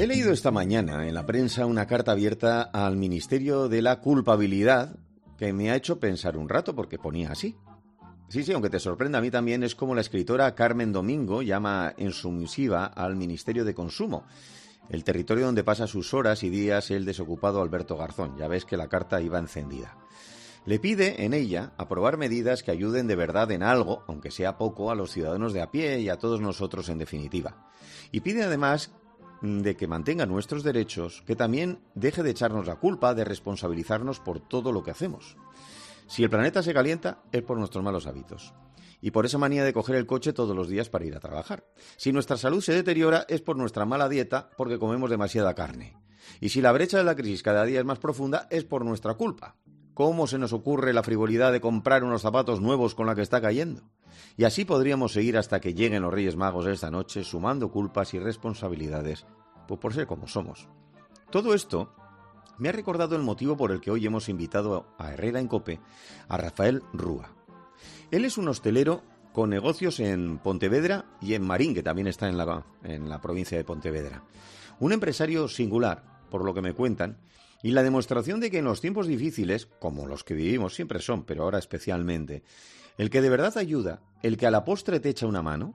leído esta mañana en la prensa una carta abierta al Ministerio de la Culpabilidad que me ha hecho pensar un rato porque ponía así. Sí, aunque te sorprenda, a mí también es como la escritora Carmen Domingo llama en su misiva al Ministerio de Consumo, el territorio donde pasa sus horas y días el desocupado Alberto Garzón. Ya ves que la carta iba encendida. Le pide en ella aprobar medidas que ayuden de verdad en algo, aunque sea poco, a los ciudadanos de a pie y a todos nosotros en definitiva. Y pide además de que mantenga nuestros derechos, que también deje de echarnos la culpa, de responsabilizarnos por todo lo que hacemos. Si el planeta se calienta, es por nuestros malos hábitos. Y por esa manía de coger el coche todos los días para ir a trabajar. Si nuestra salud se deteriora, es por nuestra mala dieta, porque comemos demasiada carne. Y si la brecha de la crisis cada día es más profunda, es por nuestra culpa. ¿Cómo se nos ocurre la frivolidad de comprar unos zapatos nuevos con la que está cayendo? Y así podríamos seguir hasta que lleguen los Reyes Magos esta noche, sumando culpas y responsabilidades, pues por ser como somos. Todo esto me ha recordado el motivo por el que hoy hemos invitado a Herrera en COPE a Rafael Rúa. Él es un hostelero con negocios en Pontevedra y en Marín, que también está en la provincia de Pontevedra. Un empresario singular, por lo que me cuentan, y la demostración de que en los tiempos difíciles, como los que vivimos siempre son, pero ahora especialmente, el que de verdad ayuda, el que a la postre te echa una mano,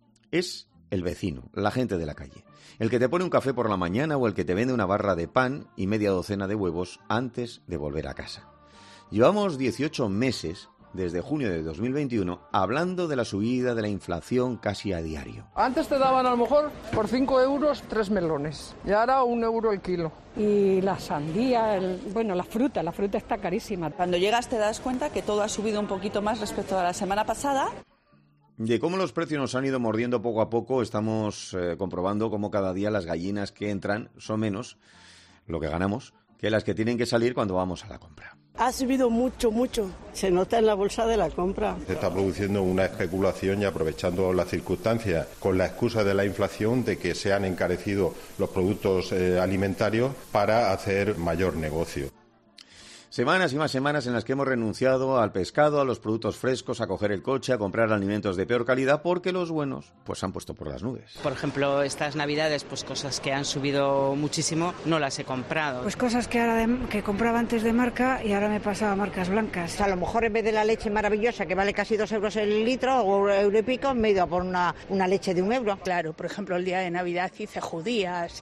es el vecino, la gente de la calle. El que te pone un café por la mañana o el que te vende una barra de pan y media docena de huevos antes de volver a casa. Llevamos 18 meses, desde junio de 2021, hablando de la subida de la inflación casi a diario. Antes te daban a lo mejor por 5 euros 3 melones y ahora 1 euro el kilo. Y la sandía, la fruta está carísima. Cuando llegas te das cuenta que todo ha subido un poquito más respecto a la semana pasada. De cómo los precios nos han ido mordiendo poco a poco, estamos comprobando cómo cada día las gallinas que entran son menos, lo que ganamos, que las que tienen que salir cuando vamos a la compra. Ha subido mucho. Se nota en la bolsa de la compra. Se está produciendo una especulación y aprovechando las circunstancias con la excusa de la inflación de que se han encarecido los productos alimentarios para hacer mayor negocio. Semanas y más semanas en las que hemos renunciado al pescado, a los productos frescos, a coger el coche, a comprar alimentos de peor calidad porque los buenos pues se han puesto por las nubes. Por ejemplo, estas Navidades, pues cosas que han subido muchísimo, no las he comprado. Pues cosas que compraba antes de marca y ahora me pasaba a marcas blancas. A lo mejor en vez de la leche maravillosa que vale casi 2 euros el litro o euro y pico, me he ido a por una leche de 1 euro. Claro, por ejemplo, el día de Navidad hice judías.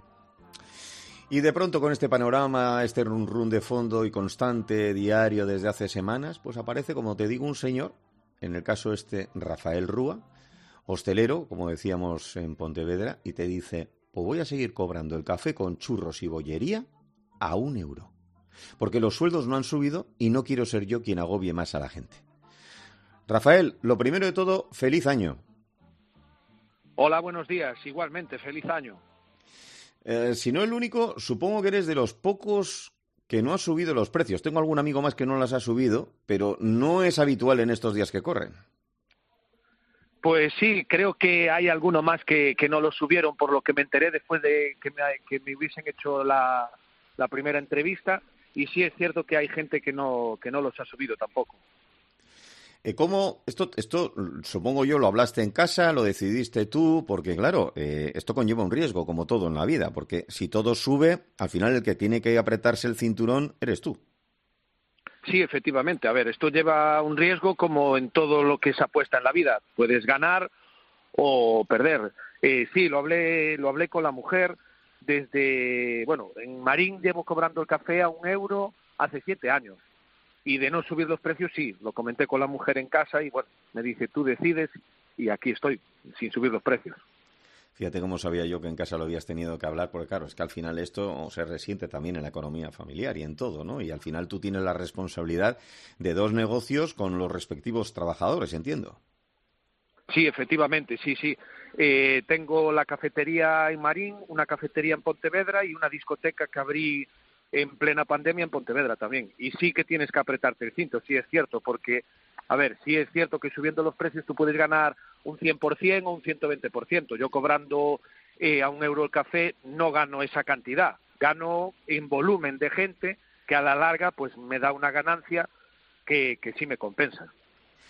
Y de pronto con este panorama, este run de fondo y constante diario desde hace semanas, pues aparece, como te digo, un señor, en el caso Rafael Rúa, hostelero, como decíamos en Pontevedra, y te dice, pues voy a seguir cobrando el café con churros y bollería a 1 euro, porque los sueldos no han subido y no quiero ser yo quien agobie más a la gente. Rafael, lo primero de todo, feliz año. Hola, buenos días, igualmente, feliz año. Si no el único, supongo que eres de los pocos que no ha subido los precios. Tengo algún amigo más que no las ha subido, pero no es habitual en estos días que corren. Pues sí, creo que hay alguno más que no lo subieron, por lo que me enteré después de que me hubiesen hecho la primera entrevista, y sí es cierto que hay gente que no los ha subido tampoco. ¿Cómo esto supongo yo lo hablaste en casa, lo decidiste tú? Porque claro, esto conlleva un riesgo, como todo en la vida, porque si todo sube, al final el que tiene que apretarse el cinturón eres tú. Sí, efectivamente. A ver, esto lleva un riesgo como en todo lo que se apuesta en la vida. Puedes ganar o perder. Sí, lo hablé con la mujer en Marín llevo cobrando el café a 1 euro hace 7 años. Y de no subir los precios, sí, lo comenté con la mujer en casa y bueno, me dice, tú decides y aquí estoy, sin subir los precios. Fíjate cómo sabía yo que en casa lo habías tenido que hablar, porque claro, es que al final esto se resiente también en la economía familiar y en todo, ¿no? Y al final tú tienes la responsabilidad de 2 negocios con los respectivos trabajadores, entiendo. Sí, efectivamente, sí. Tengo la cafetería en Marín, una cafetería en Pontevedra y una discoteca que abrí en plena pandemia en Pontevedra también. Y sí que tienes que apretarte el cinto, sí es cierto, porque, a ver, sí es cierto que subiendo los precios tú puedes ganar un 100% o un 120%. Yo cobrando a 1 euro el café no gano esa cantidad. Gano en volumen de gente que a la larga pues me da una ganancia que sí me compensa.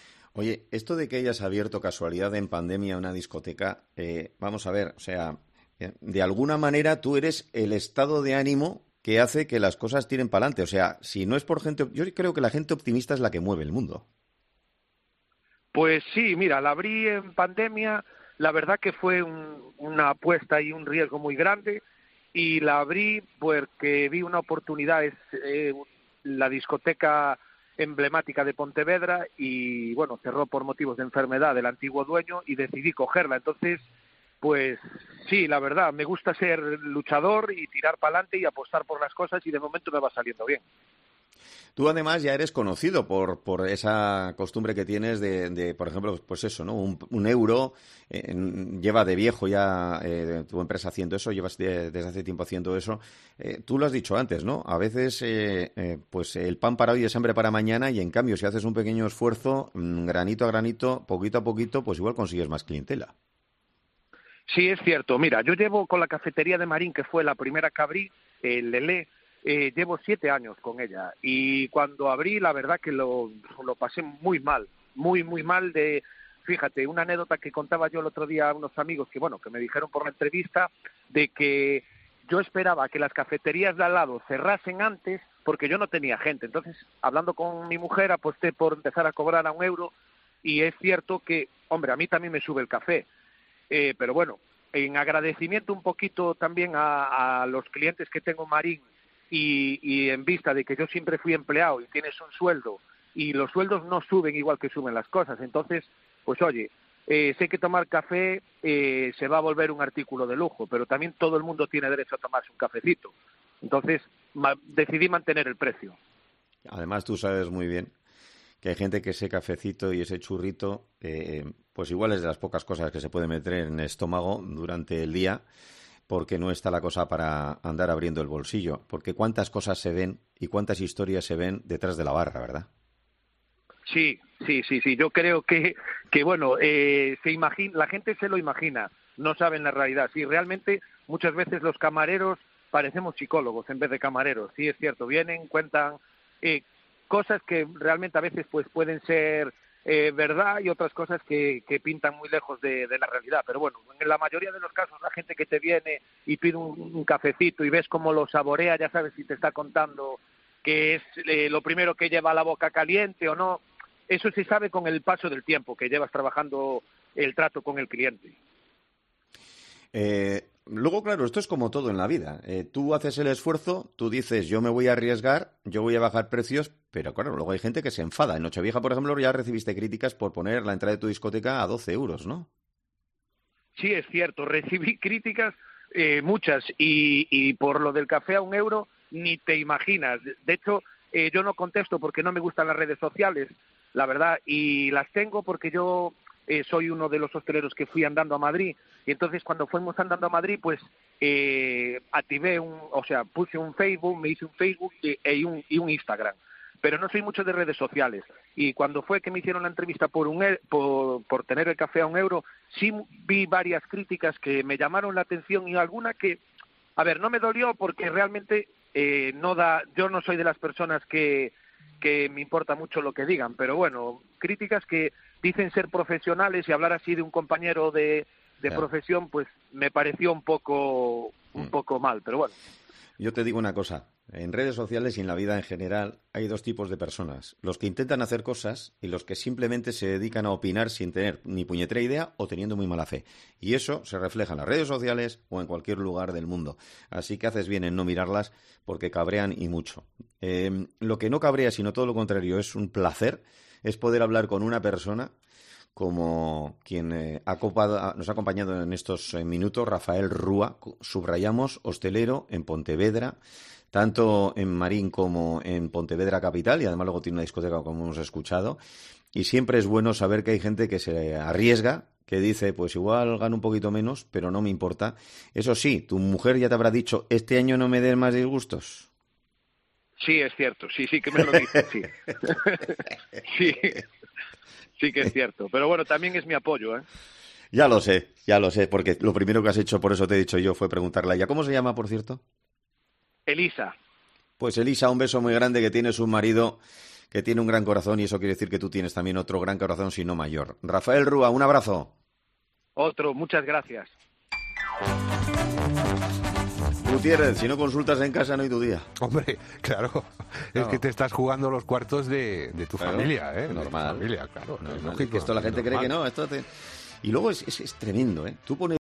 Oye, esto de que hayas abierto casualidad en pandemia una discoteca, vamos a ver, o sea, de alguna manera tú eres el estado de ánimo que hace que las cosas tiren para adelante. O sea, si no es por gente... Yo creo que la gente optimista es la que mueve el mundo. Pues sí, mira, la abrí en pandemia, la verdad que fue una apuesta y un riesgo muy grande, y la abrí porque vi una oportunidad, es la discoteca emblemática de Pontevedra, y bueno, cerró por motivos de enfermedad del antiguo dueño y decidí cogerla. Entonces, pues sí, la verdad, me gusta ser luchador y tirar para adelante y apostar por las cosas, y de momento me va saliendo bien. Tú además ya eres conocido por esa costumbre que tienes de por ejemplo, pues eso, ¿no? Un euro, lleva de viejo ya tu empresa haciendo eso, llevas desde hace tiempo haciendo eso. Tú lo has dicho antes, ¿no? A veces pues el pan para hoy es hambre para mañana, y en cambio si haces un pequeño esfuerzo, granito a granito, poquito a poquito, pues igual consigues más clientela. Sí, es cierto. Mira, yo llevo con la cafetería de Marín, que fue la primera que abrí, Lelé, llevo 7 años con ella, y cuando abrí la verdad que lo pasé muy mal, muy mal. Fíjate, una anécdota que contaba yo el otro día a unos amigos que me dijeron por la entrevista, de que yo esperaba que las cafeterías de al lado cerrasen antes porque yo no tenía gente. Entonces, hablando con mi mujer, aposté por empezar a cobrar a 1 euro, y es cierto que, hombre, a mí también me sube el café, pero bueno, en agradecimiento un poquito también a los clientes que tengo en Marín, y en vista de que yo siempre fui empleado y tienes un sueldo, y los sueldos no suben igual que suben las cosas. Entonces, pues oye, sé que tomar café se va a volver un artículo de lujo, pero también todo el mundo tiene derecho a tomarse un cafecito. Entonces, decidí mantener el precio. Además, tú sabes muy bien que hay gente que ese cafecito y ese churrito, pues igual es de las pocas cosas que se puede meter en el estómago durante el día, porque no está la cosa para andar abriendo el bolsillo. Porque cuántas cosas se ven y cuántas historias se ven detrás de la barra, ¿verdad? Sí. Yo creo que bueno, la gente se lo imagina, no saben la realidad. Sí, realmente muchas veces los camareros parecemos psicólogos en vez de camareros. Sí, es cierto, vienen, cuentan cosas que realmente a veces pues pueden ser verdad, y otras cosas que pintan muy lejos de la realidad. Pero bueno, en la mayoría de los casos la gente que te viene y pide un cafecito y ves cómo lo saborea, ya sabes si te está contando que es lo primero que lleva a la boca caliente o no. Eso se sabe con el paso del tiempo que llevas trabajando el trato con el cliente. Luego, claro, esto es como todo en la vida. Tú haces el esfuerzo, tú dices, yo me voy a arriesgar, yo voy a bajar precios, pero claro, luego hay gente que se enfada. En Nochevieja, por ejemplo, ya recibiste críticas por poner la entrada de tu discoteca a 12 euros, ¿no? Sí, es cierto. Recibí críticas, muchas, y por lo del café a 1 euro, ni te imaginas. De hecho, yo no contesto porque no me gustan las redes sociales, la verdad, y las tengo porque yo soy uno de los hosteleros que fui andando a Madrid, y entonces cuando fuimos andando a Madrid, pues activé puse un Facebook, me hice un Facebook y un Instagram, pero no soy mucho de redes sociales, y cuando fue que me hicieron la entrevista por tener el café a 1 euro, sí vi varias críticas que me llamaron la atención, y alguna que, a ver, no me dolió porque realmente yo no soy de las personas que me importa mucho lo que digan, pero bueno, críticas que dicen ser profesionales, y hablar así de un compañero de profesión, pues me pareció un poco mal, pero bueno. Yo te digo una cosa, en redes sociales y en la vida en general hay 2 tipos de personas: los que intentan hacer cosas y los que simplemente se dedican a opinar sin tener ni puñetera idea o teniendo muy mala fe. Y eso se refleja en las redes sociales o en cualquier lugar del mundo. Así que haces bien en no mirarlas porque cabrean y mucho. Lo que no cabrea, sino todo lo contrario, es un placer, es poder hablar con una persona como quien nos ha acompañado en estos minutos, Rafael Rúa, subrayamos, hostelero en Pontevedra, tanto en Marín como en Pontevedra capital, y además luego tiene una discoteca, como hemos escuchado, y siempre es bueno saber que hay gente que se arriesga, que dice, pues igual gano un poquito menos, pero no me importa. Eso sí, tu mujer ya te habrá dicho, este año no me des más disgustos. Sí, es cierto, sí que me lo dice, sí. Sí que es cierto, pero bueno, también es mi apoyo, ¿eh? Ya lo sé, porque lo primero que has hecho, por eso te he dicho yo, fue preguntarle a ella. ¿Cómo se llama, por cierto? Elisa. Pues Elisa, un beso muy grande, que tienes un marido que tiene un gran corazón, y eso quiere decir que tú tienes también otro gran corazón, si no mayor. Rafael Rúa, un abrazo. Otro, muchas gracias. Gutiérrez, si no consultas en casa no hay tu día. Hombre, claro, es No. que te estás jugando los cuartos de tu Claro, familia, ¿eh? normal. De tu familia, claro. No, es no, lógico, que esto la gente cree normal. que no. Y luego es tremendo, ¿eh? Tú pones